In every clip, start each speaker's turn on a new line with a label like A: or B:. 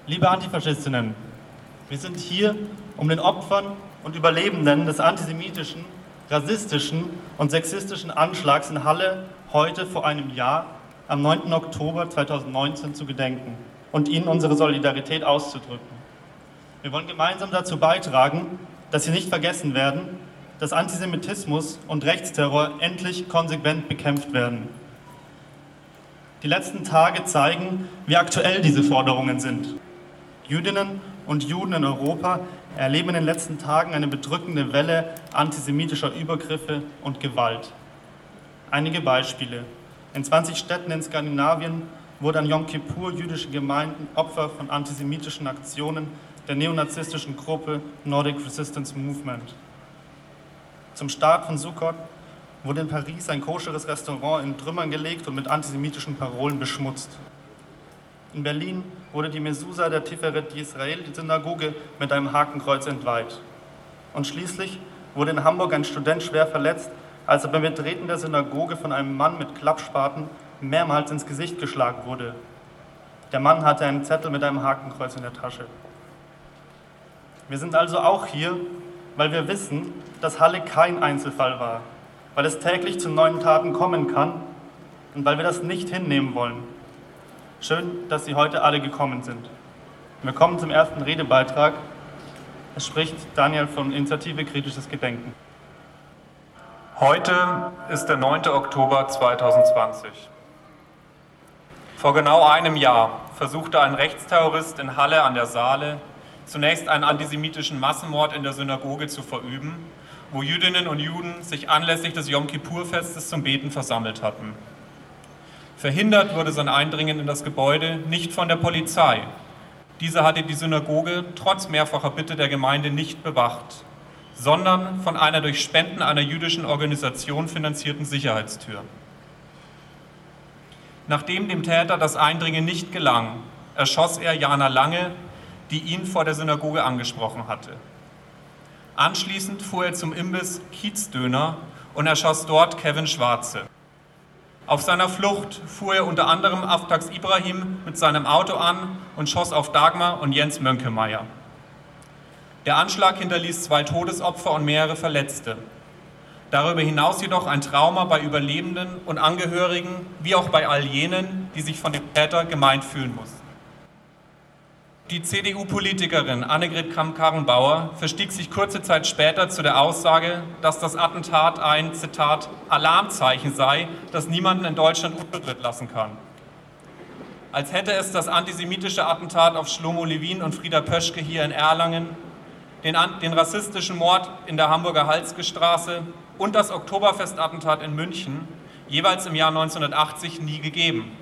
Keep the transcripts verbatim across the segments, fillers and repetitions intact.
A: Liebe Antifaschistinnen, wir sind hier, um den Opfern und Überlebenden des antisemitischen, rassistischen und sexistischen Anschlags in Halle heute vor einem Jahr, am neunten Oktober zweitausendneunzehn, zu gedenken und ihnen unsere Solidarität auszudrücken. Wir wollen gemeinsam dazu beitragen, dass sie nicht vergessen werden, dass Antisemitismus und Rechtsterror endlich konsequent bekämpft werden. Die letzten Tage zeigen, wie aktuell diese Forderungen sind. Jüdinnen und Juden in Europa erleben in den letzten Tagen eine bedrückende Welle antisemitischer Übergriffe und Gewalt. Einige Beispiele. In zwanzig Städten in Skandinavien wurden an Yom Kippur jüdische Gemeinden Opfer von antisemitischen Aktionen der neonazistischen Gruppe Nordic Resistance Movement. Zum Start von Sukkot wurde in Paris ein koscheres Restaurant in Trümmern gelegt und mit antisemitischen Parolen beschmutzt. In Berlin wurde die Mesusa der Tiferet Yisrael, die Synagoge, mit einem Hakenkreuz entweiht. Und schließlich wurde in Hamburg ein Student schwer verletzt, als er beim Betreten der Synagoge von einem Mann mit Klappspaten mehrmals ins Gesicht geschlagen wurde. Der Mann hatte einen Zettel mit einem Hakenkreuz in der Tasche. Wir sind also auch hier, weil wir wissen, dass Halle kein Einzelfall war, weil es täglich zu neuen Taten kommen kann und weil wir das nicht hinnehmen wollen. Schön, dass Sie heute alle gekommen sind. Wir kommen zum ersten Redebeitrag. Es spricht Daniel von Initiative Kritisches Gedenken.
B: Heute ist der neunte Oktober zweitausendzwanzig. Vor genau einem Jahr versuchte ein Rechtsterrorist in Halle an der Saale zunächst einen antisemitischen Massenmord in der Synagoge zu verüben, wo Jüdinnen und Juden sich anlässlich des Yom Kippur-Festes zum Beten versammelt hatten. Verhindert wurde sein Eindringen in das Gebäude nicht von der Polizei. Diese hatte die Synagoge trotz mehrfacher Bitte der Gemeinde nicht bewacht, sondern von einer durch Spenden einer jüdischen Organisation finanzierten Sicherheitstür. Nachdem dem Täter das Eindringen nicht gelang, erschoss er Jana Lange, die ihn vor der Synagoge angesprochen hatte. Anschließend fuhr er zum Imbiss Kiezdöner und erschoss dort Kevin Schwarze. Auf seiner Flucht fuhr er unter anderem Aftax Ibrahim mit seinem Auto an und schoss auf Dagmar und Jens Mönkemeyer. Der Anschlag hinterließ zwei Todesopfer und mehrere Verletzte. Darüber hinaus jedoch ein Trauma bei Überlebenden und Angehörigen, wie auch bei all jenen, die sich von dem Täter gemeint fühlen mussten. Die C D U-Politikerin Annegret Kramp-Karrenbauer verstieg sich kurze Zeit später zu der Aussage, dass das Attentat ein, Zitat, Alarmzeichen sei, das niemanden in Deutschland unberührt lassen kann. Als hätte es das antisemitische Attentat auf Shlomo Levin und Frieda Pöschke hier in Erlangen, den, den rassistischen Mord in der Hamburger Halsgestraße und das Oktoberfestattentat in München jeweils im Jahr neunzehnhundertachtzig nie gegeben.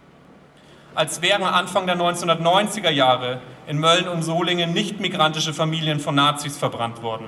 B: Als wären Anfang der neunzehnhundertneunziger Jahre in Mölln und Solingen nicht migrantische Familien von Nazis verbrannt worden.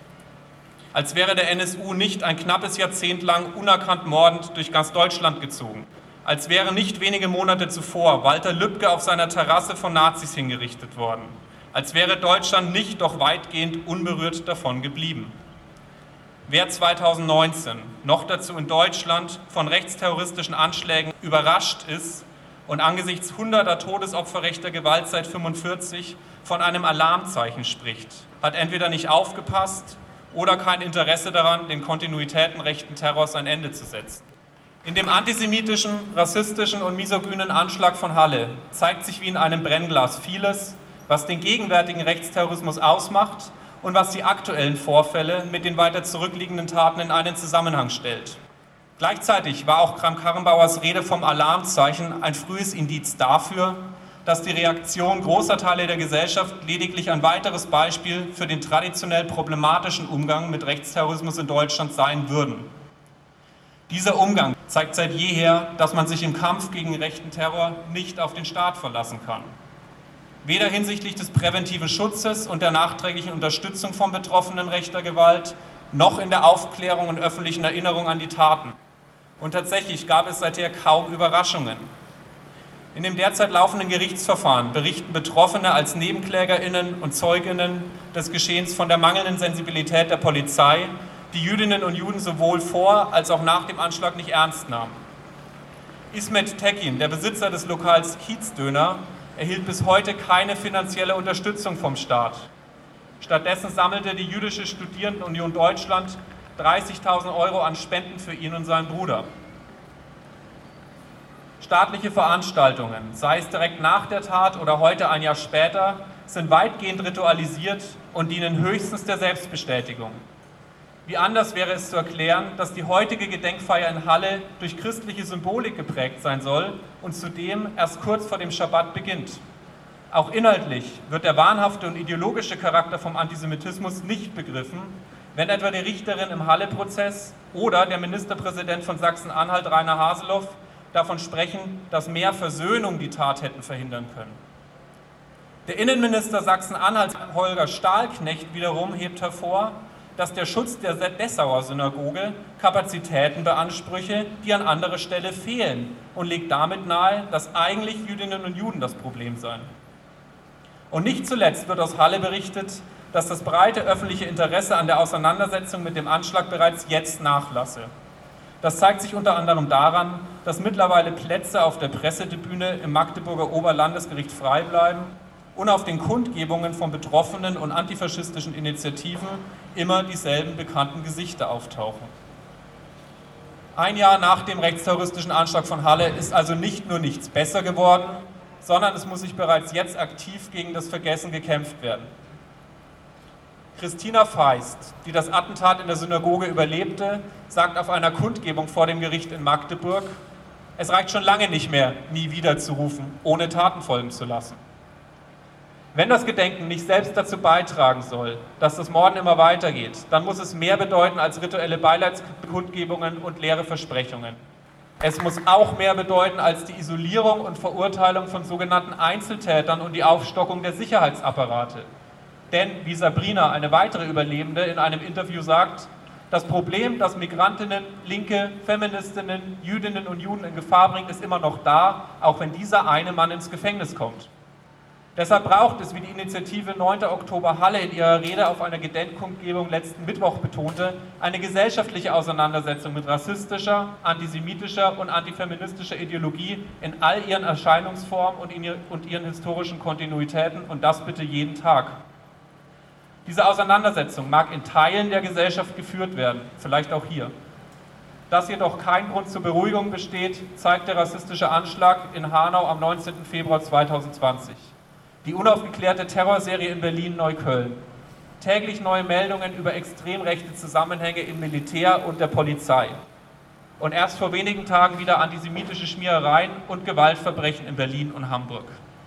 B: Als wäre der N S U nicht ein knappes Jahrzehnt lang unerkannt mordend durch ganz Deutschland gezogen. Als wäre nicht wenige Monate zuvor Walter Lübcke auf seiner Terrasse von Nazis hingerichtet worden. Als wäre Deutschland nicht doch weitgehend unberührt davon geblieben. Wer zweitausendneunzehn noch dazu in Deutschland von rechtsterroristischen Anschlägen überrascht ist und angesichts hunderter Todesopfer rechter Gewalt seit fünfundvierzig von einem Alarmzeichen spricht, hat entweder nicht aufgepasst oder kein Interesse daran, den Kontinuitäten rechten Terrors ein Ende zu setzen. In dem antisemitischen, rassistischen und misogynen Anschlag von Halle zeigt sich wie in einem Brennglas vieles, was den gegenwärtigen Rechtsterrorismus ausmacht und was die aktuellen Vorfälle mit den weiter zurückliegenden Taten in einen Zusammenhang stellt. Gleichzeitig war auch Kramp-Karrenbauers Rede vom Alarmzeichen ein frühes Indiz dafür, dass die Reaktion großer Teile der Gesellschaft lediglich ein weiteres Beispiel für den traditionell problematischen Umgang mit Rechtsterrorismus in Deutschland sein würden. Dieser Umgang zeigt seit jeher, dass man sich im Kampf gegen rechten Terror nicht auf den Staat verlassen kann. Weder hinsichtlich des präventiven Schutzes und der nachträglichen Unterstützung von Betroffenen rechter Gewalt, noch in der Aufklärung und öffentlichen Erinnerung an die Taten. Und tatsächlich gab es seither kaum Überraschungen. In dem derzeit laufenden Gerichtsverfahren berichten Betroffene als NebenklägerInnen und ZeugInnen des Geschehens von der mangelnden Sensibilität der Polizei, die Jüdinnen und Juden sowohl vor als auch nach dem Anschlag nicht ernst nahm. Ismet Tekin, der Besitzer des Lokals Kiezdöner, erhielt bis heute keine finanzielle Unterstützung vom Staat. Stattdessen sammelte die Jüdische Studierendenunion Deutschland dreißigtausend Euro an Spenden für ihn und seinen Bruder. Staatliche Veranstaltungen, sei es direkt nach der Tat oder heute ein Jahr später, sind weitgehend ritualisiert und dienen höchstens der Selbstbestätigung. Wie anders wäre es zu erklären, dass die heutige Gedenkfeier in Halle durch christliche Symbolik geprägt sein soll und zudem erst kurz vor dem Schabbat beginnt. Auch inhaltlich wird der wahnhafte und ideologische Charakter vom Antisemitismus nicht begriffen, wenn etwa die Richterin im Halle-Prozess oder der Ministerpräsident von Sachsen-Anhalt, Rainer Haseloff, davon sprechen, dass mehr Versöhnung die Tat hätten verhindern können. Der Innenminister Sachsen-Anhalt, Holger Stahlknecht, wiederum hebt hervor, dass der Schutz der Dessauer Synagoge Kapazitäten beanspruche, die an anderer Stelle fehlen, und legt damit nahe, dass eigentlich Jüdinnen und Juden das Problem seien. Und nicht zuletzt wird aus Halle berichtet, dass das breite öffentliche Interesse an der Auseinandersetzung mit dem Anschlag bereits jetzt nachlasse. Das zeigt sich unter anderem daran, dass mittlerweile Plätze auf der Pressetribüne im Magdeburger Oberlandesgericht frei bleiben und auf den Kundgebungen von Betroffenen und antifaschistischen Initiativen immer dieselben bekannten Gesichter auftauchen. Ein Jahr nach dem rechtsterroristischen Anschlag von Halle ist also nicht nur nichts besser geworden, sondern es muss sich bereits jetzt aktiv gegen das Vergessen gekämpft werden. Christina Feist, die das Attentat in der Synagoge überlebte, sagt auf einer Kundgebung vor dem Gericht in Magdeburg: Es reicht schon lange nicht mehr, nie wieder zu rufen, ohne Taten folgen zu lassen. Wenn das Gedenken nicht selbst dazu beitragen soll, dass das Morden immer weitergeht, dann muss es mehr bedeuten als rituelle Beileidskundgebungen und leere Versprechungen. Es muss auch mehr bedeuten als die Isolierung und Verurteilung von sogenannten Einzeltätern und die Aufstockung der Sicherheitsapparate. Denn, wie Sabrina, eine weitere Überlebende, in einem Interview sagt, das Problem, das Migrantinnen, Linke, Feministinnen, Jüdinnen und Juden in Gefahr bringt, ist immer noch da, auch wenn dieser eine Mann ins Gefängnis kommt. Deshalb braucht es, wie die Initiative neunter Oktober Halle in ihrer Rede auf einer Gedenkkundgebung letzten Mittwoch betonte, eine gesellschaftliche Auseinandersetzung mit rassistischer, antisemitischer und antifeministischer Ideologie in all ihren Erscheinungsformen und, in ihr, und ihren historischen Kontinuitäten, und das bitte jeden Tag. Diese Auseinandersetzung mag in Teilen der Gesellschaft geführt werden, vielleicht auch hier. Dass jedoch kein Grund zur Beruhigung besteht, zeigt der rassistische Anschlag in Hanau am neunzehnten Februar zweitausendzwanzig. Die unaufgeklärte Terrorserie in Berlin-Neukölln. Täglich neue Meldungen über extrem rechte Zusammenhänge im Militär und der Polizei. Und erst vor wenigen Tagen wieder antisemitische Schmierereien und Gewaltverbrechen in Berlin und Hamburg.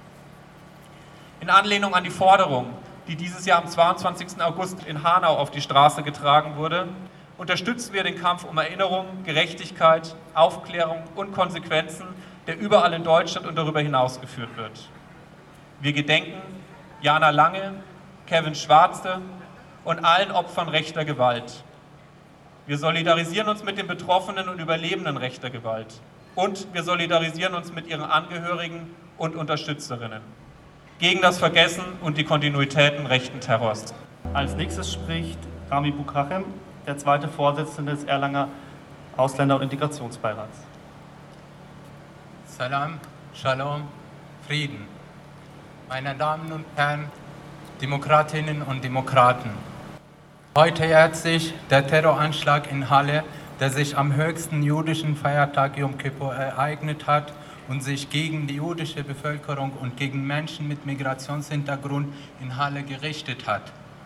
B: In Anlehnung an die Forderung, die dieses Jahr am zweiundzwanzigsten August in Hanau auf die Straße getragen wurde, unterstützen wir den Kampf um Erinnerung, Gerechtigkeit, Aufklärung und Konsequenzen, der überall in Deutschland und darüber hinaus geführt wird. Wir gedenken Jana Lange, Kevin Schwarze und allen Opfern rechter Gewalt. Wir solidarisieren uns mit den Betroffenen und Überlebenden rechter Gewalt. Und wir solidarisieren uns mit ihren Angehörigen und Unterstützerinnen gegen das Vergessen und die Kontinuitäten rechten Terrors.
A: Als nächstes spricht Rami Bukrachem, der zweite Vorsitzende des Erlanger Ausländer- und Integrationsbeirats.
C: Salam, Shalom, Frieden. Meine Damen und Herren, Demokratinnen und Demokraten. Heute jährt sich der Terroranschlag in Halle, der sich am höchsten jüdischen Feiertag Yom Kippur ereignet hat und sich gegen die jüdische Bevölkerung und gegen Menschen mit Migrationshintergrund in Halle gerichtet hat.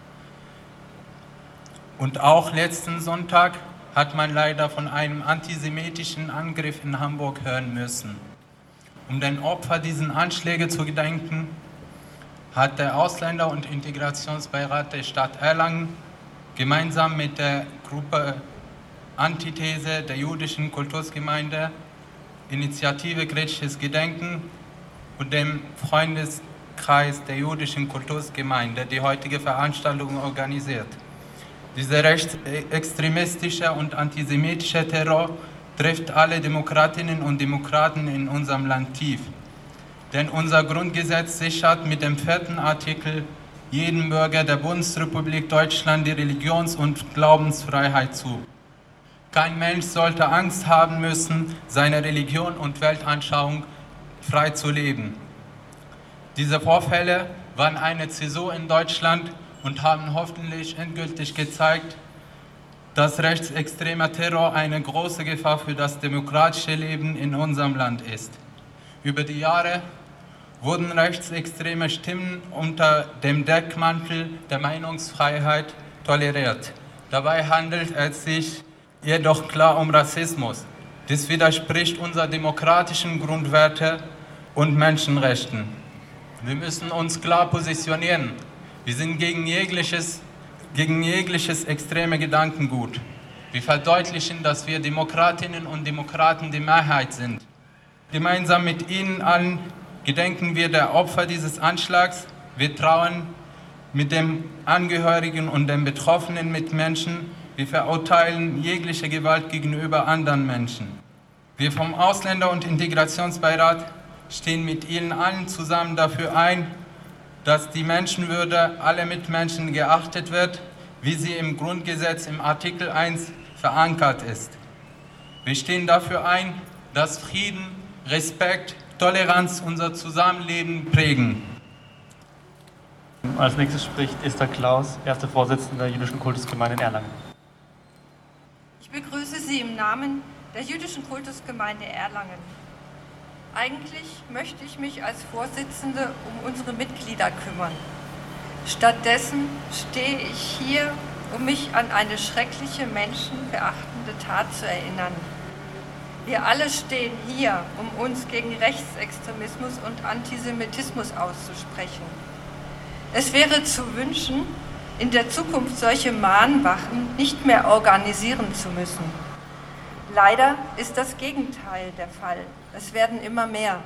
C: Und auch letzten Sonntag hat man leider von einem antisemitischen Angriff in Hamburg hören müssen. Um den Opfern dieser Anschläge zu gedenken, hat der Ausländer- und Integrationsbeirat der Stadt Erlangen gemeinsam mit der Gruppe Antithese der jüdischen Kultusgemeinde, Initiative Kritisches Gedenken und dem Freundeskreis der jüdischen Kultusgemeinde die heutige Veranstaltung organisiert. Dieser rechtsextremistische und antisemitische Terror trifft alle Demokratinnen und Demokraten in unserem Land tief. Denn unser Grundgesetz sichert mit dem vierten Artikel jedem Bürger der Bundesrepublik Deutschland die Religions- und Glaubensfreiheit zu. Kein Mensch sollte Angst haben müssen, seine Religion und Weltanschauung frei zu leben. Diese Vorfälle waren eine Zäsur in Deutschland und haben hoffentlich endgültig gezeigt, dass rechtsextremer Terror eine große Gefahr für das demokratische Leben in unserem Land ist. Über die Jahre wurden rechtsextreme Stimmen unter dem Deckmantel der Meinungsfreiheit toleriert. Dabei handelt es sich jedoch klar um Rassismus. Das widerspricht unseren demokratischen Grundwerten und Menschenrechten. Wir müssen uns klar positionieren. Wir sind gegen jegliches, gegen jegliches extreme Gedankengut. Wir verdeutlichen, dass wir Demokratinnen und Demokraten die Mehrheit sind. Gemeinsam mit Ihnen allen gedenken wir der Opfer dieses Anschlags. Wir trauern mit den Angehörigen und den betroffenen Mitmenschen. Wir verurteilen jegliche Gewalt gegenüber anderen Menschen. Wir vom Ausländer- und Integrationsbeirat stehen mit Ihnen allen zusammen dafür ein, dass die Menschenwürde aller Mitmenschen geachtet wird, wie sie im Grundgesetz im Artikel eins verankert ist. Wir stehen dafür ein, dass Frieden, Respekt, Toleranz unser Zusammenleben prägen.
A: Als nächstes spricht Esther Klaus, erste Vorsitzende der Jüdischen Kultusgemeinde in Erlangen.
D: Ich begrüße Sie im Namen der Jüdischen Kultusgemeinde Erlangen. Eigentlich möchte ich mich als Vorsitzende um unsere Mitglieder kümmern. Stattdessen stehe ich hier, um mich an eine schreckliche, menschenverachtende Tat zu erinnern. Wir alle stehen hier, um uns gegen Rechtsextremismus und Antisemitismus auszusprechen. Es wäre zu wünschen, in der Zukunft solche Mahnwachen nicht mehr organisieren zu müssen. Leider ist das Gegenteil der Fall. Es werden immer mehr.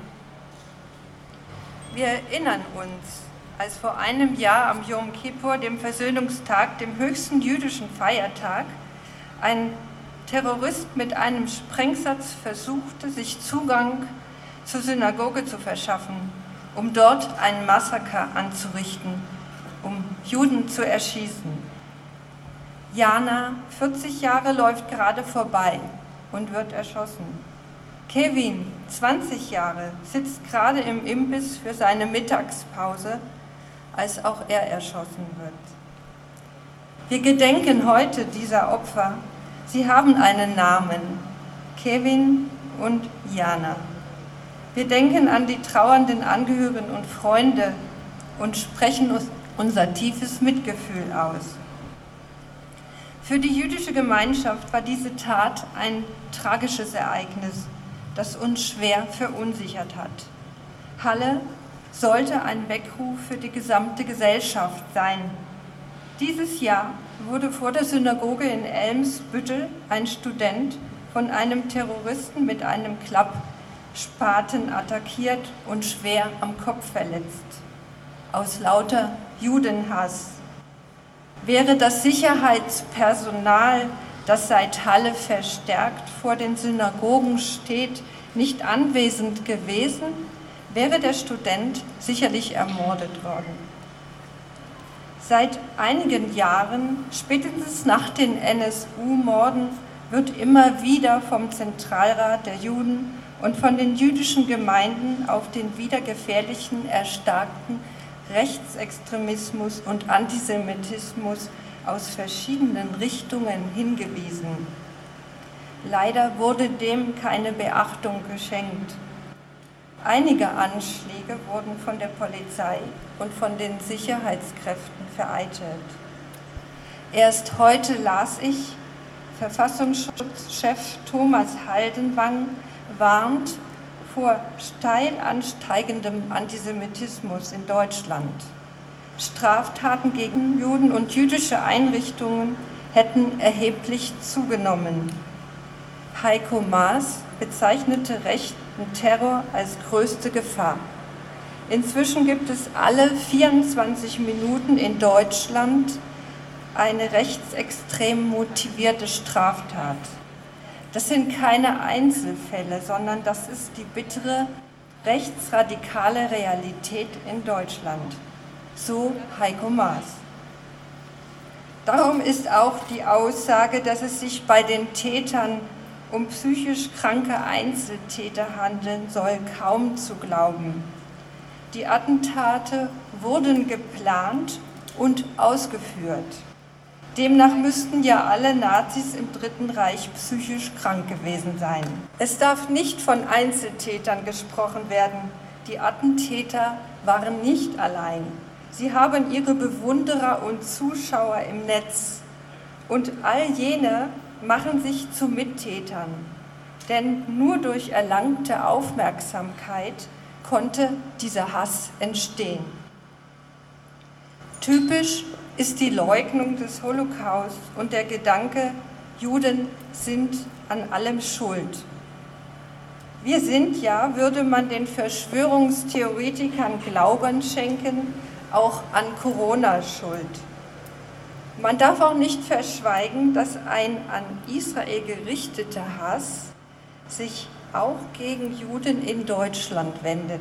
D: Wir erinnern uns, als vor einem Jahr am Yom Kippur, dem Versöhnungstag, dem höchsten jüdischen Feiertag, ein Terrorist mit einem Sprengsatz versuchte, sich Zugang zur Synagoge zu verschaffen, um dort ein Massaker anzurichten, um Juden zu erschießen. Jana, vierzig Jahre, läuft gerade vorbei und wird erschossen. Kevin, zwanzig Jahre, sitzt gerade im Imbiss für seine Mittagspause, als auch er erschossen wird. Wir gedenken heute dieser Opfer. Sie haben einen Namen, Kevin und Jana. Wir denken an die trauernden Angehörigen und Freunde und sprechen unser tiefes Mitgefühl aus. Für die jüdische Gemeinschaft war diese Tat ein tragisches Ereignis, das uns schwer verunsichert hat. Halle sollte ein Weckruf für die gesamte Gesellschaft sein. Dieses Jahr wurde vor der Synagoge in Elmsbüttel ein Student von einem Terroristen mit einem Klappspaten attackiert und schwer am Kopf verletzt. Aus lauter Judenhass. Wäre das Sicherheitspersonal, das seit Halle verstärkt vor den Synagogen steht, nicht anwesend gewesen, wäre der Student sicherlich ermordet worden. Seit einigen Jahren, spätestens nach den N S U-Morden, wird immer wieder vom Zentralrat der Juden und von den jüdischen Gemeinden auf den wieder gefährlichen, erstarkten Rechtsextremismus und Antisemitismus aus verschiedenen Richtungen hingewiesen. Leider wurde dem keine Beachtung geschenkt. Einige Anschläge wurden von der Polizei und von den Sicherheitskräften vereitelt. Erst heute las ich, Verfassungsschutzchef Thomas Haldenwang warnt vor steil ansteigendem Antisemitismus in Deutschland. Straftaten gegen Juden und jüdische Einrichtungen hätten erheblich zugenommen. Heiko Maas bezeichnete rechten Terror als größte Gefahr. Inzwischen gibt es alle vierundzwanzig Minuten in Deutschland eine rechtsextrem motivierte Straftat. Das sind keine Einzelfälle, sondern das ist die bittere rechtsradikale Realität in Deutschland. So Heiko Maas. Darum ist auch die Aussage, dass es sich bei den Tätern um psychisch kranke Einzeltäter handeln soll, kaum zu glauben. Die Attentate wurden geplant und ausgeführt. Demnach müssten ja alle Nazis im Dritten Reich psychisch krank gewesen sein. Es darf nicht von Einzeltätern gesprochen werden. Die Attentäter waren nicht allein. Sie haben ihre Bewunderer und Zuschauer im Netz. Und all jene machen sich zu Mittätern. Denn nur durch erlangte Aufmerksamkeit konnte dieser Hass entstehen. Typisch ist die Leugnung des Holocaust und der Gedanke, Juden sind an allem schuld. Wir sind ja, würde man den Verschwörungstheoretikern Glauben schenken, auch an Corona schuld. Man darf auch nicht verschweigen, dass ein an Israel gerichteter Hass sich auch gegen Juden in Deutschland wendet.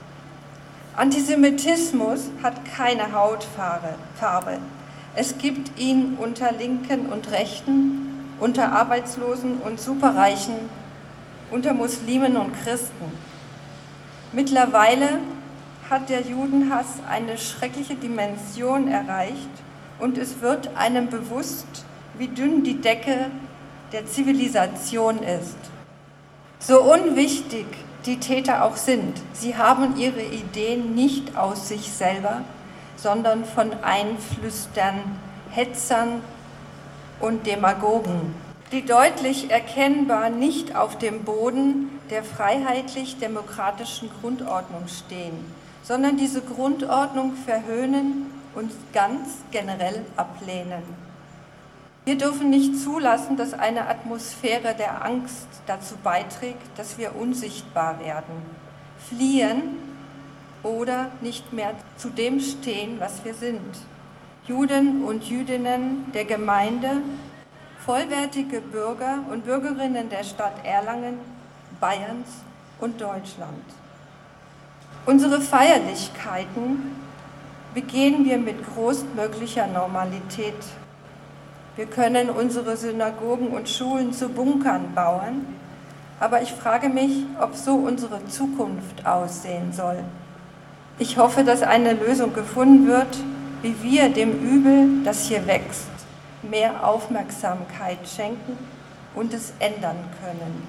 D: Antisemitismus hat keine Hautfarbe. Es gibt ihn unter Linken und Rechten, unter Arbeitslosen und Superreichen, unter Muslimen und Christen. Mittlerweile hat der Judenhass eine schreckliche Dimension erreicht und es wird einem bewusst, wie dünn die Decke der Zivilisation ist. So unwichtig die Täter auch sind, sie haben ihre Ideen nicht aus sich selber, sondern von Einflüstern, Hetzern und Demagogen, die deutlich erkennbar nicht auf dem Boden der freiheitlich-demokratischen Grundordnung stehen, sondern diese Grundordnung verhöhnen und ganz generell ablehnen. Wir dürfen nicht zulassen, dass eine Atmosphäre der Angst dazu beiträgt, dass wir unsichtbar werden, fliehen oder nicht mehr zu dem stehen, was wir sind. Juden und Jüdinnen der Gemeinde, vollwertige Bürger und Bürgerinnen der Stadt Erlangen, Bayerns und Deutschland. Unsere Feierlichkeiten begehen wir mit größtmöglicher Normalität. Wir können unsere Synagogen und Schulen zu Bunkern bauen, aber ich frage mich, ob so unsere Zukunft aussehen soll. Ich hoffe, dass eine Lösung gefunden wird, wie wir dem Übel, das hier wächst, mehr Aufmerksamkeit schenken und es ändern können.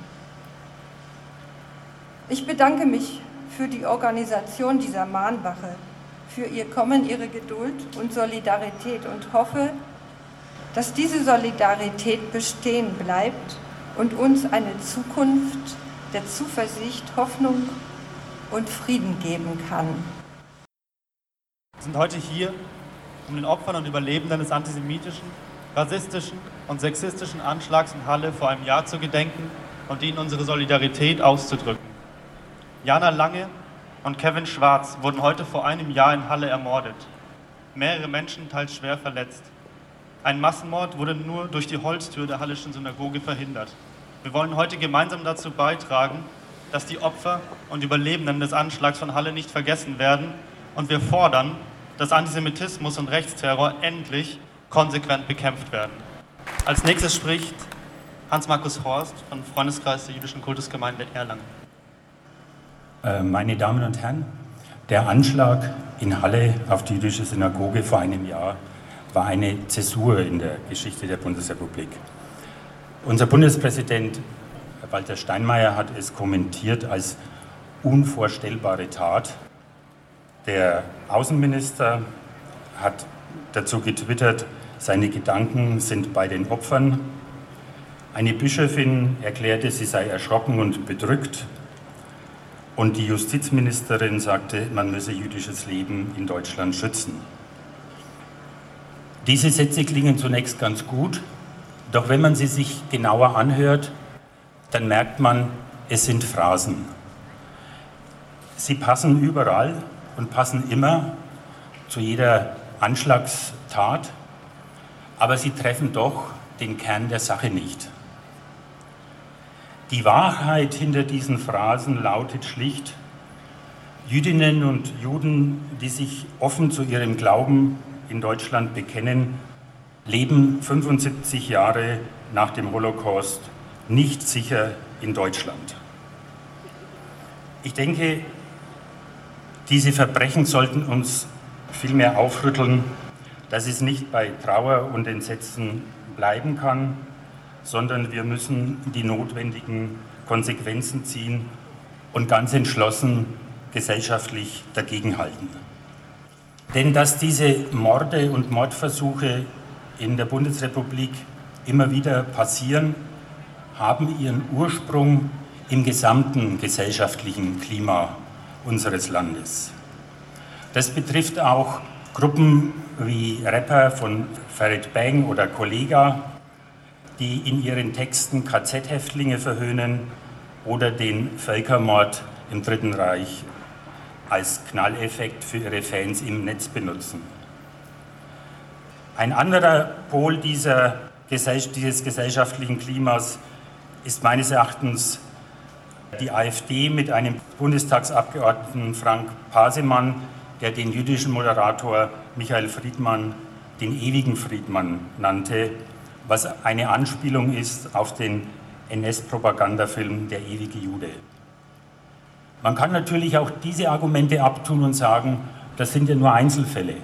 D: Ich bedanke mich für die Organisation dieser Mahnwache, für ihr Kommen, ihre Geduld und Solidarität und hoffe, dass diese Solidarität bestehen bleibt und uns eine Zukunft der Zuversicht, Hoffnung und Frieden geben kann.
A: Wir sind heute hier, um den Opfern und Überlebenden des antisemitischen, rassistischen und sexistischen Anschlags in Halle vor einem Jahr zu gedenken und ihnen unsere Solidarität auszudrücken. Jana Lange und Kevin Schwarz wurden heute vor einem Jahr in Halle ermordet. Mehrere Menschen teils schwer verletzt. Ein Massenmord wurde nur durch die Holztür der Halleschen Synagoge verhindert. Wir wollen heute gemeinsam dazu beitragen, dass die Opfer und Überlebenden des Anschlags von Halle nicht vergessen werden und wir fordern, dass Antisemitismus und Rechtsterror endlich konsequent bekämpft werden. Als nächstes spricht Hans-Markus Horst vom Freundeskreis der jüdischen Kultusgemeinde Erlangen.
E: Meine Damen und Herren, der Anschlag in Halle auf die jüdische Synagoge vor einem Jahr war eine Zäsur in der Geschichte der Bundesrepublik. Unser Bundespräsident Walter Steinmeier hat es kommentiert als unvorstellbare Tat. Der Außenminister hat dazu getwittert, seine Gedanken sind bei den Opfern. Eine Bischöfin erklärte, sie sei erschrocken und bedrückt. Und die Justizministerin sagte, man müsse jüdisches Leben in Deutschland schützen. Diese Sätze klingen zunächst ganz gut, doch wenn man sie sich genauer anhört, dann merkt man, es sind Phrasen. Sie passen überall und passen immer zu jeder Anschlagstat, aber sie treffen doch den Kern der Sache nicht. Die Wahrheit hinter diesen Phrasen lautet schlicht: Jüdinnen und Juden, die sich offen zu ihrem Glauben in Deutschland bekennen, leben fünfundsiebzig Jahre nach dem Holocaust nicht sicher in Deutschland. Ich denke, Diese Verbrechen sollten uns vielmehr aufrütteln, dass es nicht bei Trauer und Entsetzen bleiben kann, sondern wir müssen die notwendigen Konsequenzen ziehen und ganz entschlossen gesellschaftlich dagegenhalten. Denn dass diese Morde und Mordversuche in der Bundesrepublik immer wieder passieren, haben ihren Ursprung im gesamten gesellschaftlichen Klima unseres Landes. Das betrifft auch Gruppen wie Rapper von Farid Bang oder Kollega, die in ihren Texten K Z-Häftlinge verhöhnen oder den Völkermord im Dritten Reich als Knalleffekt für ihre Fans im Netz benutzen. Ein anderer Pol dieser, dieses gesellschaftlichen Klimas ist meines Erachtens die AfD mit einem Bundestagsabgeordneten Frank Pasemann, der den jüdischen Moderator Michael Friedmann den ewigen Friedmann nannte, was eine Anspielung ist auf den N S-Propagandafilm Der ewige Jude. Man kann natürlich auch diese Argumente abtun und sagen, das sind ja nur Einzelfälle.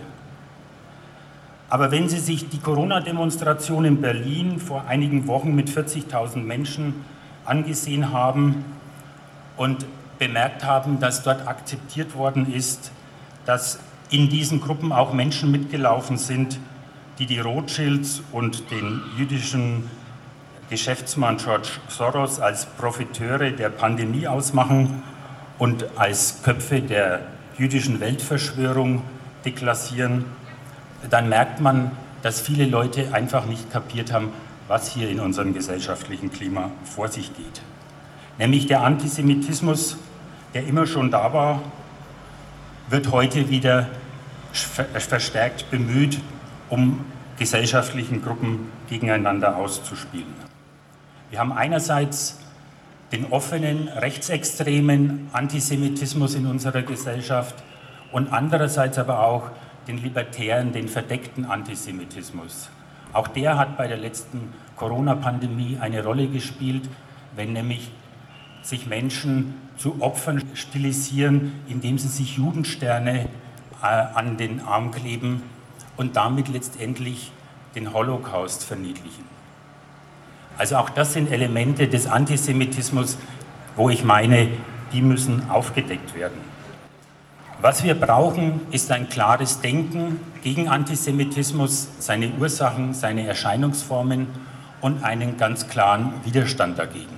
E: Aber wenn Sie sich die Corona-Demonstration in Berlin vor einigen Wochen mit vierzigtausend Menschen angesehen haben und bemerkt haben, dass dort akzeptiert worden ist, dass in diesen Gruppen auch Menschen mitgelaufen sind, die die Rothschilds und den jüdischen Geschäftsmann George Soros als Profiteure der Pandemie ausmachen und als Köpfe der jüdischen Weltverschwörung deklassieren, dann merkt man, dass viele Leute einfach nicht kapiert haben, was hier in unserem gesellschaftlichen Klima vor sich geht. Nämlich der Antisemitismus, der immer schon da war, wird heute wieder verstärkt bemüht, um gesellschaftlichen Gruppen gegeneinander auszuspielen. Wir haben einerseits den offenen, rechtsextremen Antisemitismus in unserer Gesellschaft und andererseits aber auch den libertären, den verdeckten Antisemitismus. Auch der hat bei der letzten Corona-Pandemie eine Rolle gespielt, wenn nämlich sich Menschen zu Opfern stilisieren, indem sie sich Judensterne äh, an den Arm kleben und damit letztendlich den Holocaust verniedlichen. Also auch das sind Elemente des Antisemitismus, wo ich meine, die müssen aufgedeckt werden. Was wir brauchen, ist ein klares Denken gegen Antisemitismus, seine Ursachen, seine Erscheinungsformen und einen ganz klaren Widerstand dagegen.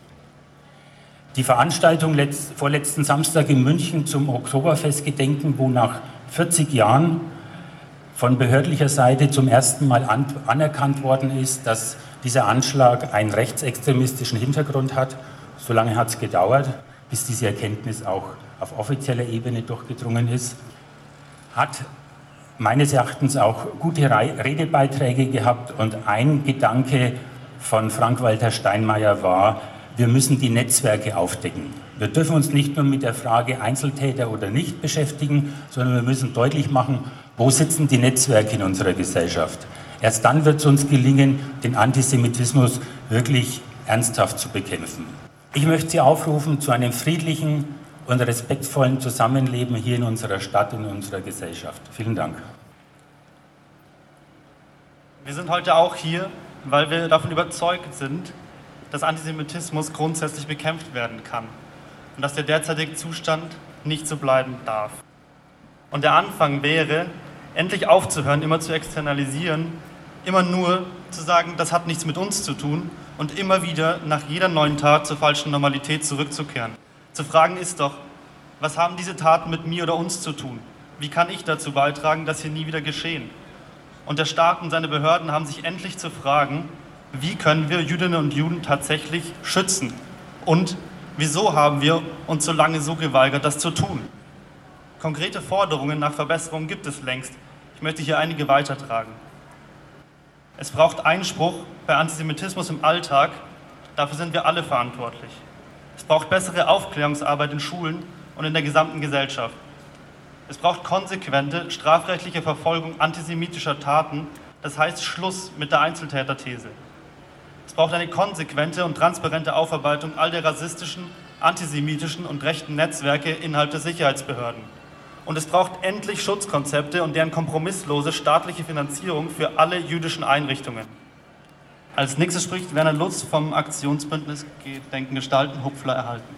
E: Die Veranstaltung letzt, vorletzten Samstag in München zum Oktoberfestgedenken, wo nach vierzig Jahren von behördlicher Seite zum ersten Mal an, anerkannt worden ist, dass dieser Anschlag einen rechtsextremistischen Hintergrund hat. So lange hat es gedauert, bis diese Erkenntnis auch auf offizieller Ebene durchgedrungen ist, hat meines Erachtens auch gute Redebeiträge gehabt und ein Gedanke von Frank-Walter Steinmeier war, wir müssen die Netzwerke aufdecken. Wir dürfen uns nicht nur mit der Frage Einzeltäter oder nicht beschäftigen, sondern wir müssen deutlich machen, wo sitzen die Netzwerke in unserer Gesellschaft. Erst dann wird es uns gelingen, den Antisemitismus wirklich ernsthaft zu bekämpfen. Ich möchte Sie aufrufen zu einem friedlichen und respektvollen Zusammenleben hier in unserer Stadt, in unserer Gesellschaft. Vielen Dank.
A: Wir sind heute auch hier, weil wir davon überzeugt sind, dass Antisemitismus grundsätzlich bekämpft werden kann und dass der derzeitige Zustand nicht so bleiben darf. Und der Anfang wäre, endlich aufzuhören, immer zu externalisieren, immer nur zu sagen, das hat nichts mit uns zu tun und immer wieder nach jeder neuen Tat zur falschen Normalität zurückzukehren. Zu fragen ist doch, was haben diese Taten mit mir oder uns zu tun? Wie kann ich dazu beitragen, dass hier nie wieder geschehen? Und der Staat und seine Behörden haben sich endlich zu fragen, wie können wir Jüdinnen und Juden tatsächlich schützen? Und wieso haben wir uns so lange so geweigert, das zu tun? Konkrete Forderungen nach Verbesserungen gibt es längst. Ich möchte hier einige weitertragen. Es braucht Einspruch bei Antisemitismus im Alltag. Dafür sind wir alle verantwortlich. Es braucht bessere Aufklärungsarbeit in Schulen und in der gesamten Gesellschaft. Es braucht konsequente strafrechtliche Verfolgung antisemitischer Taten, das heißt Schluss mit der Einzeltäterthese. Es braucht eine konsequente und transparente Aufarbeitung all der rassistischen, antisemitischen und rechten Netzwerke innerhalb der Sicherheitsbehörden. Und es braucht endlich Schutzkonzepte und deren kompromisslose staatliche Finanzierung für alle jüdischen Einrichtungen. Als nächstes spricht Werner Lutz vom Aktionsbündnis Gedenken gestalten, Hupfler erhalten.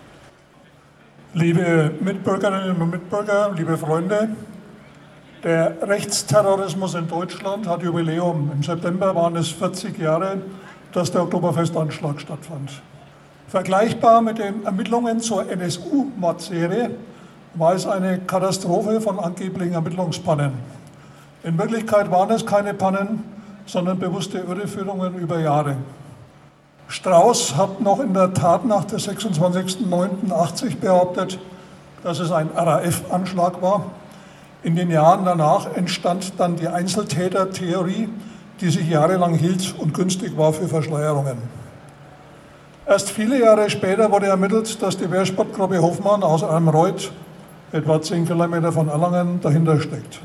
F: Liebe Mitbürgerinnen und Mitbürger, liebe Freunde, der Rechtsterrorismus in Deutschland hat Jubiläum. Im September waren es vierzig Jahre, dass der Oktoberfestanschlag stattfand. Vergleichbar mit den Ermittlungen zur N S U-Mordserie war es eine Katastrophe von angeblichen Ermittlungspannen. In Wirklichkeit waren es keine Pannen, sondern bewusste Irreführungen über Jahre. Strauß hat noch in der Tatnacht des sechsundzwanzigsten neunten achtzig behauptet, dass es ein R A F-Anschlag war. In den Jahren danach entstand dann die Einzeltäter-Theorie, die sich jahrelang hielt und günstig war für Verschleierungen. Erst viele Jahre später wurde ermittelt, dass die Wehrsportgruppe Hoffmann aus Almreuth, etwa zehn Kilometer von Erlangen, dahinter steckt.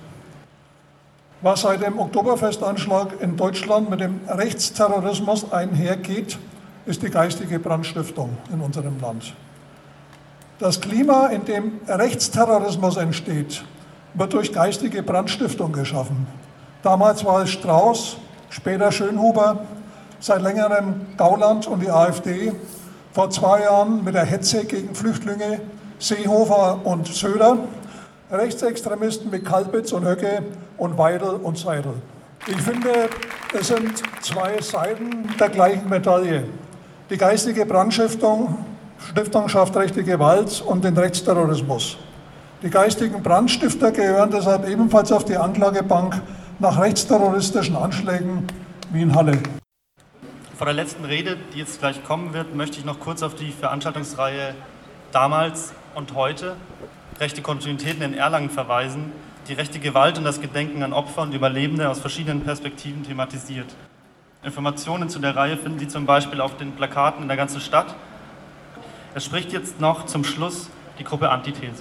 F: Was seit dem Oktoberfestanschlag in Deutschland mit dem Rechtsterrorismus einhergeht, ist die geistige Brandstiftung in unserem Land. Das Klima, in dem Rechtsterrorismus entsteht, wird durch geistige Brandstiftung geschaffen. Damals war es Strauß, später Schönhuber, seit längerem Gauland und die AfD, vor zwei Jahren mit der Hetze gegen Flüchtlinge Seehofer und Söder, Rechtsextremisten wie Kalbitz und Höcke und Weidel und Seidel. Ich finde, es sind zwei Seiten der gleichen Medaille. Die geistige Brandstiftung Stiftung schafft rechte Gewalt und den Rechtsterrorismus. Die geistigen Brandstifter gehören deshalb ebenfalls auf die Anklagebank nach rechtsterroristischen Anschlägen wie in Halle.
A: Vor der letzten Rede, die jetzt gleich kommen wird, möchte ich noch kurz auf die Veranstaltungsreihe Damals und Heute, rechte Kontinuitäten in Erlangen verweisen, die rechte Gewalt und das Gedenken an Opfer und Überlebende aus verschiedenen Perspektiven thematisiert. Informationen zu der Reihe finden Sie zum Beispiel auf den Plakaten in der ganzen Stadt. Es spricht jetzt noch zum Schluss die Gruppe Antithese.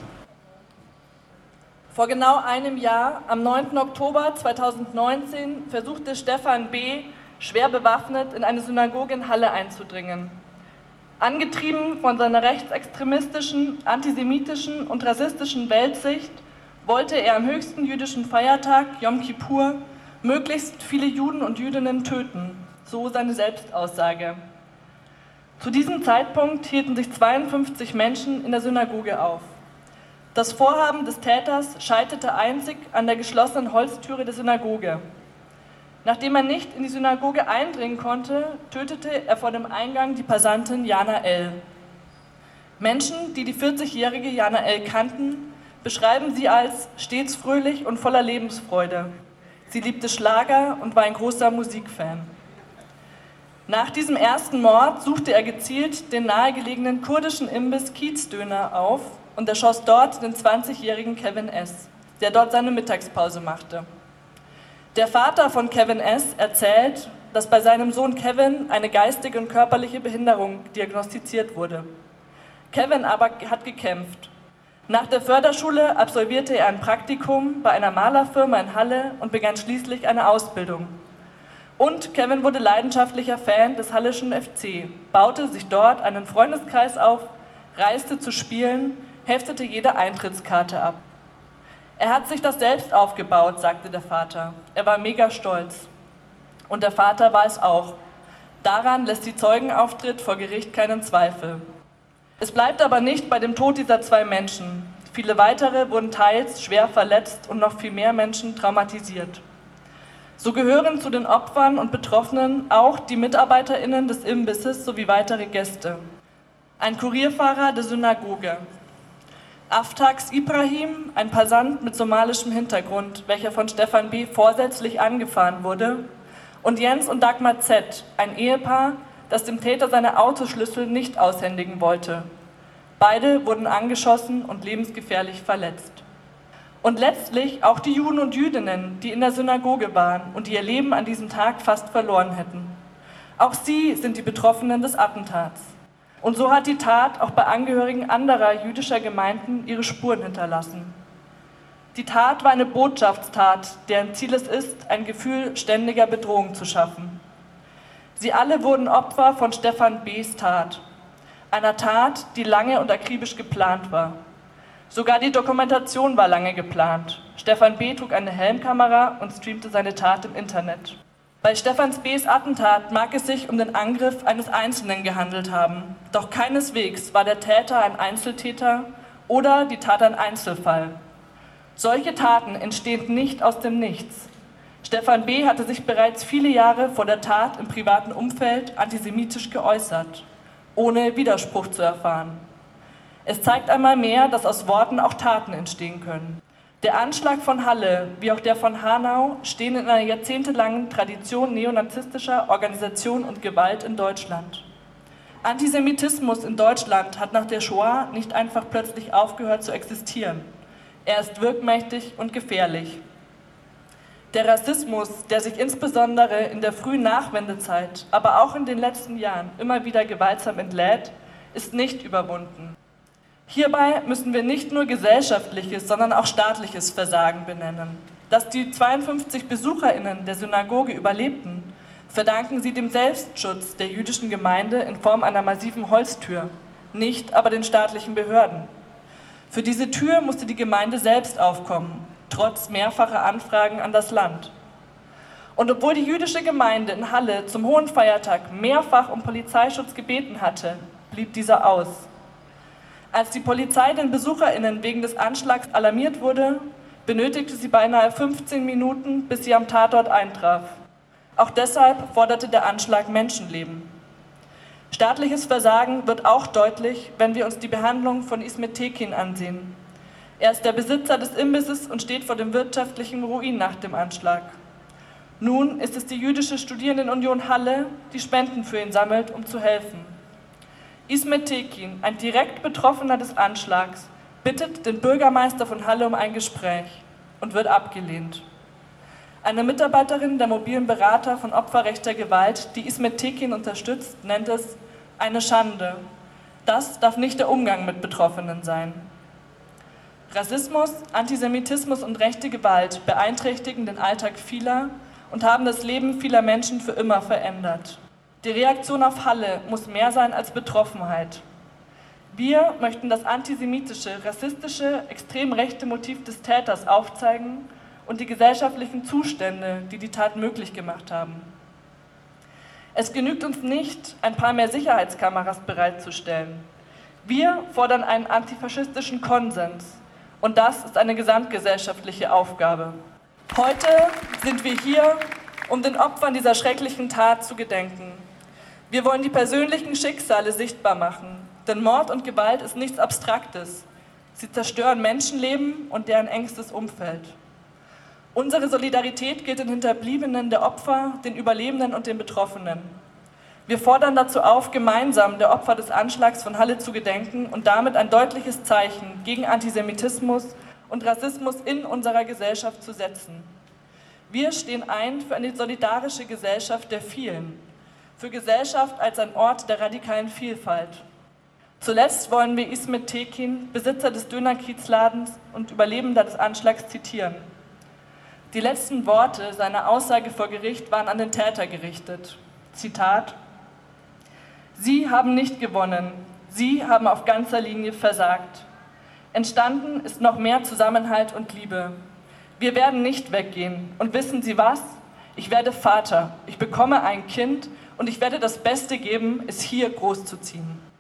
G: Vor genau einem Jahr, am neunten Oktober zweitausendneunzehn, versuchte Stefan B., schwer bewaffnet, in eine Synagoge in Halle einzudringen. Angetrieben von seiner rechtsextremistischen, antisemitischen und rassistischen Weltsicht wollte er am höchsten jüdischen Feiertag, Yom Kippur, möglichst viele Juden und Jüdinnen töten, so seine Selbstaussage. Zu diesem Zeitpunkt hielten sich zweiundfünfzig Menschen in der Synagoge auf. Das Vorhaben des Täters scheiterte einzig an der geschlossenen Holztüre der Synagoge. Nachdem er nicht in die Synagoge eindringen konnte, tötete er vor dem Eingang die Passantin Jana L. Menschen, die die vierzigjährige Jana L. kannten, beschreiben sie als stets fröhlich und voller Lebensfreude. Sie liebte Schlager und war ein großer Musikfan. Nach diesem ersten Mord suchte er gezielt den nahegelegenen kurdischen Imbiss Kiezdöner auf und erschoss dort den zwanzigjährigen Kevin S., der dort seine Mittagspause machte. Der Vater von Kevin S. erzählt, dass bei seinem Sohn Kevin eine geistige und körperliche Behinderung diagnostiziert wurde. Kevin aber hat gekämpft. Nach der Förderschule absolvierte er ein Praktikum bei einer Malerfirma in Halle und begann schließlich eine Ausbildung. Und Kevin wurde leidenschaftlicher Fan des Halleschen F C, baute sich dort einen Freundeskreis auf, reiste zu Spielen, heftete jede Eintrittskarte ab. Er hat sich das selbst aufgebaut, sagte der Vater. Er war mega stolz. Und der Vater war es auch. Daran lässt die Zeugenauftritt vor Gericht keinen Zweifel. Es bleibt aber nicht bei dem Tod dieser zwei Menschen. Viele weitere wurden teils schwer verletzt und noch viel mehr Menschen traumatisiert. So gehören zu den Opfern und Betroffenen auch die MitarbeiterInnen des Imbisses sowie weitere Gäste. Ein Kurierfahrer der Synagoge. Aftax Ibrahim, ein Passant mit somalischem Hintergrund, welcher von Stefan B. vorsätzlich angefahren wurde, und Jens und Dagmar Z., ein Ehepaar, das dem Täter seine Autoschlüssel nicht aushändigen wollte. Beide wurden angeschossen und lebensgefährlich verletzt. Und letztlich auch die Juden und Jüdinnen, die in der Synagoge waren und die ihr Leben an diesem Tag fast verloren hätten. Auch sie sind die Betroffenen des Attentats. Und so hat die Tat auch bei Angehörigen anderer jüdischer Gemeinden ihre Spuren hinterlassen. Die Tat war eine Botschaftstat, deren Ziel es ist, ein Gefühl ständiger Bedrohung zu schaffen. Sie alle wurden Opfer von Stefan B.'s Tat, einer Tat, die lange und akribisch geplant war. Sogar die Dokumentation war lange geplant. Stefan B. trug eine Helmkamera und streamte seine Tat im Internet. Bei Stefan B.'s Attentat mag es sich um den Angriff eines Einzelnen gehandelt haben. Doch keineswegs war der Täter ein Einzeltäter oder die Tat ein Einzelfall. Solche Taten entstehen nicht aus dem Nichts. Stefan B. hatte sich bereits viele Jahre vor der Tat im privaten Umfeld antisemitisch geäußert, ohne Widerspruch zu erfahren. Es zeigt einmal mehr, dass aus Worten auch Taten entstehen können. Der Anschlag von Halle, wie auch der von Hanau, stehen in einer jahrzehntelangen Tradition neonazistischer Organisation und Gewalt in Deutschland. Antisemitismus in Deutschland hat nach der Shoah nicht einfach plötzlich aufgehört zu existieren. Er ist wirkmächtig und gefährlich. Der Rassismus, der sich insbesondere in der frühen Nachwendezeit, aber auch in den letzten Jahren immer wieder gewaltsam entlädt, ist nicht überwunden. Hierbei müssen wir nicht nur gesellschaftliches, sondern auch staatliches Versagen benennen. Dass die zweiundfünfzig BesucherInnen der Synagoge überlebten, verdanken sie dem Selbstschutz der jüdischen Gemeinde in Form einer massiven Holztür, nicht aber den staatlichen Behörden. Für diese Tür musste die Gemeinde selbst aufkommen, trotz mehrfacher Anfragen an das Land. Und obwohl die jüdische Gemeinde in Halle zum Hohen Feiertag mehrfach um Polizeischutz gebeten hatte, blieb dieser aus. Als die Polizei den BesucherInnen wegen des Anschlags alarmiert wurde, benötigte sie beinahe fünfzehn Minuten, bis sie am Tatort eintraf. Auch deshalb forderte der Anschlag Menschenleben. Staatliches Versagen wird auch deutlich, wenn wir uns die Behandlung von İsmet Tekin ansehen. Er ist der Besitzer des Imbisses und steht vor dem wirtschaftlichen Ruin nach dem Anschlag. Nun ist es die jüdische Studierendenunion Halle, die Spenden für ihn sammelt, um zu helfen. İsmet Tekin, ein direkt Betroffener des Anschlags, bittet den Bürgermeister von Halle um ein Gespräch und wird abgelehnt. Eine Mitarbeiterin der mobilen Berater von opferrechter Gewalt, die İsmet Tekin unterstützt, nennt es eine Schande. Das darf nicht der Umgang mit Betroffenen sein. Rassismus, Antisemitismus und rechte Gewalt beeinträchtigen den Alltag vieler und haben das Leben vieler Menschen für immer verändert. Die Reaktion auf Halle muss mehr sein als Betroffenheit. Wir möchten das antisemitische, rassistische, extrem rechte Motiv des Täters aufzeigen und die gesellschaftlichen Zustände, die die Tat möglich gemacht haben. Es genügt uns nicht, ein paar mehr Sicherheitskameras bereitzustellen. Wir fordern einen antifaschistischen Konsens und das ist eine gesamtgesellschaftliche Aufgabe. Heute sind wir hier, um den Opfern dieser schrecklichen Tat zu gedenken. Wir wollen die persönlichen Schicksale sichtbar machen, denn Mord und Gewalt ist nichts Abstraktes. Sie zerstören Menschenleben und deren engstes Umfeld. Unsere Solidarität gilt den Hinterbliebenen der Opfer, den Überlebenden und den Betroffenen. Wir fordern dazu auf, gemeinsam der Opfer des Anschlags von Halle zu gedenken und damit ein deutliches Zeichen gegen Antisemitismus und Rassismus in unserer Gesellschaft zu setzen. Wir stehen ein für eine solidarische Gesellschaft der Vielen, für Gesellschaft als ein Ort der radikalen Vielfalt. Zuletzt wollen wir İsmet Tekin, Besitzer des Dönerkiezladens und Überlebender des Anschlags, zitieren. Die letzten Worte seiner Aussage vor Gericht waren an den Täter gerichtet. Zitat: Sie haben nicht gewonnen, Sie haben auf ganzer Linie versagt. Entstanden ist noch mehr Zusammenhalt und Liebe. Wir werden nicht weggehen. Und wissen Sie was? Ich werde Vater, ich bekomme ein Kind und ich werde das Beste geben, es hier großzuziehen.